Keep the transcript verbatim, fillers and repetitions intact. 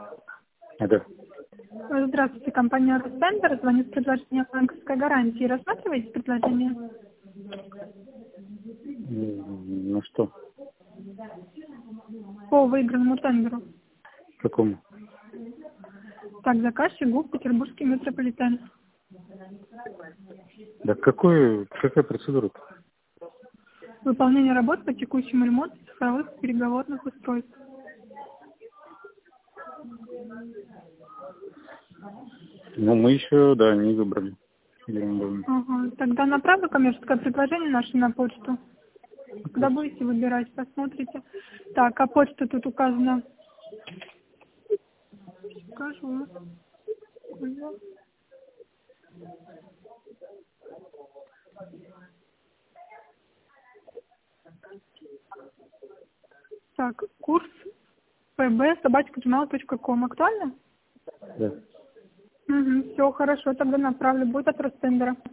Это. Здравствуйте, компания Ростендер. Звонит с предложением банковской гарантии. Рассматриваете предложение? М, Ну что? По выигранному тендеру. Какому? Так, заказчик ГУП Петербургский метрополитен. Да какой, какая процедура? Выполнение работ по текущему ремонту цифровых переговорных устройств. Ну, мы еще, да, не выбрали. Ерунду. Ага. Тогда направлю коммерческое предложение наше на почту. Когда будете выбирать, посмотрите. Так, а почта тут указана. Скажу. Так, курс пб собачка джимейл точка ком. Актуально? Да. Угу, все хорошо, тогда направлю. Будет от Ростендера.